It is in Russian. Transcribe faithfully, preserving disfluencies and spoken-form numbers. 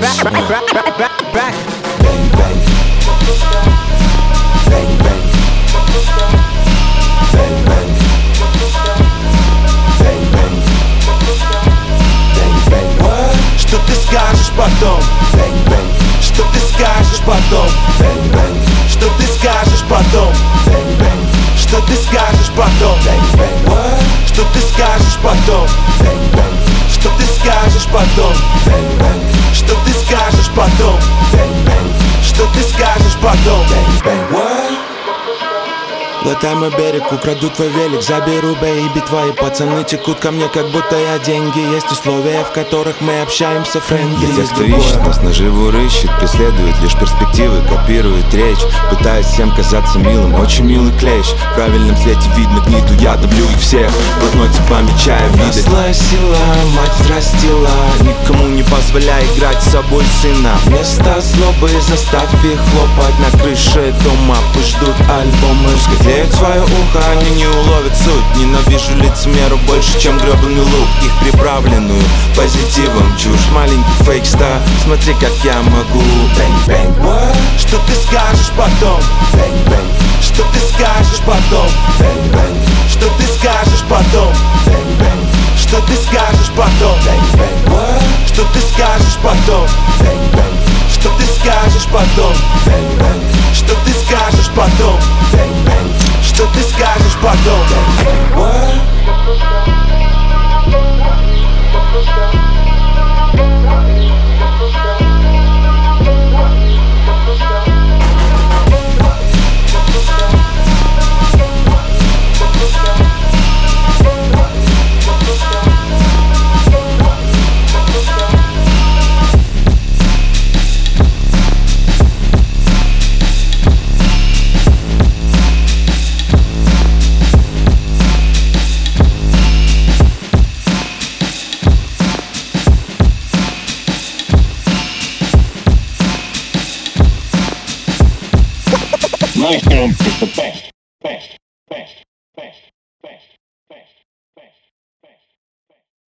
Что ты скажешь потом? Что ты скажешь потом? Что ты скажешь потом? Что ты скажешь потом? Что ты скажешь потом? Что ты скажешь потом? Что ты скажешь потом? Что ты скажешь потом? Глотаем берег, украду твой велик, заберу, бэйби. Твои пацаны текут ко мне, как будто я деньги. Есть условия, в которых мы общаемся френдли. Для тех, кто ищет, нас наживу рыщет, преследует лишь перспективы, копирует речь, пытаясь всем казаться милым, очень милый клещ. В правильном свете видно гниду, я давлю их всех, блатной помечая виды. Злая сила, мать взрастила, никому не позволяй играть с собой сына. Вместо злобы заставь их хлопать на крыше дома, пусть ждут альбомы. Светлеют свое ухо, они не уловят суть. Ненавижу лицемеру больше, чем гребаный лук. Их приправленную позитивом чушь. Маленький фейк-стар, смотри, как я могу. Бэнг-бэнг, что ты скажешь потом? Бэнг-бэнг, что ты скажешь потом? Бэнг-бэнг, что ты скажешь потом? Бэнг-бэнг, что ты скажешь потом? Бэнг-бэнг, что ты скажешь потом? Бэнг-бэнг, что ты скажешь потом? Бэнг-бэнг, что ты скажешь потом? Бэнг-бэнг, что ты скажешь потом? My film is the best, best, best, best.